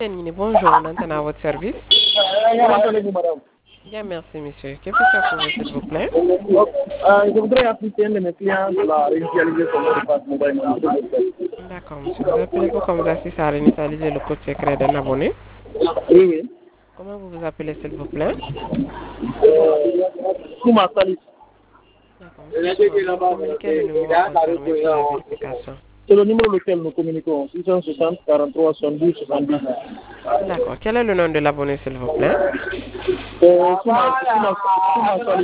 Bonjour, maintenant à votre service. Comment allez-vous, madame? Bien, merci, monsieur. Que puis-je pour vous, s'il vous plaît? Je voudrais appliquer un de mes clients de la réinitialiser son mot de passe mobile money. D'accord, monsieur. Vous appelez pour qu'on vous assiste à réinitialiser le code secret d'un abonné. Oui, oui. Comment vous vous appelez, s'il vous plaît? Souma Salis. D'accord, monsieur. Vous communiquez le numéro concerné pour la vérification. C'est le numéro lequel nous communiquons, 660 43 72 70. D'accord. Quel est le nom de l'abonné, s'il vous plaît? Souma Salis.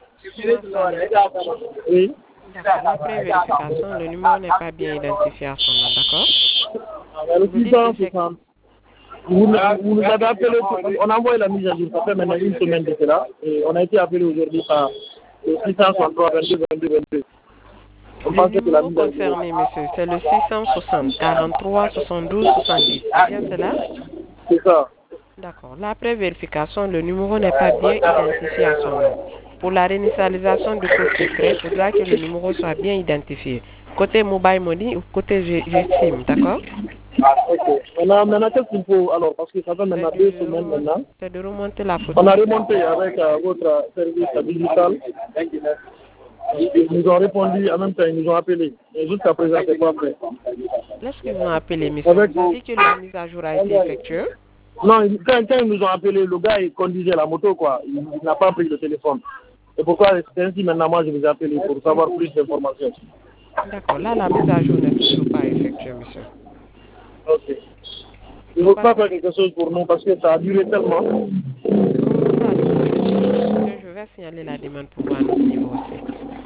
Oui. D'accord. Après vérification, le numéro n'est pas bien identifié à son nom, d'accord? Le Vous dites que c'est... 660. Vous nous avez appelé, on a envoyé la mise à jour, ça fait maintenant une semaine de cela, et on a été appelé aujourd'hui par le 663 22 22 22. On Le pensait que la numéro mise à jour... concerné, monsieur, c'est le 660 43 72 70. C'est bien cela? C'est ça. D'accord. Là, après vérification, le numéro n'est pas bien identifié à son nom. Pour la réinitialisation du code secret, il faudra que le numéro soit bien identifié. Côté mobile money ou côté GSIM, d'accord? Ok. Maintenant qu'est-ce qu'il faut alors? Parce que ça fait maintenant 2 semaines maintenant. C'est de remonter la photo. On a remonté avec votre service digital. Ils nous ont répondu en même temps, ils nous ont appelé. Et jusqu'à présent, c'est pas fait. Lorsqu'ils vous ont appelé, monsieur, vous avez dit que la mise à jour a été effectuée? Non, quand ils nous ont appelé, le gars, il conduisait la moto, quoi. Il n'a pas pris le téléphone. Et pourquoi c'est ainsi maintenant, moi, je vous ai appelé pour savoir plus d'informations. D'accord. Là, la mise à jour n'est toujours pas effectuée, monsieur. Ok. Il ne faut pas faire quelque chose pour nous parce que ça a duré tellement. Je vais signaler la demande pour voir notre niveau aussi.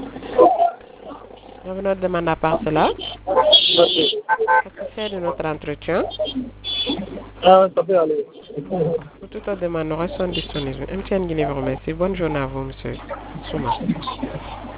Nous venons de demander à part cela. Satisfait de notre entretien. Ah, ça peut aller. Pour toute autre demande, nous restons disponibles. MTN Guinée vous remercie. Bonne journée à vous, monsieur Souma.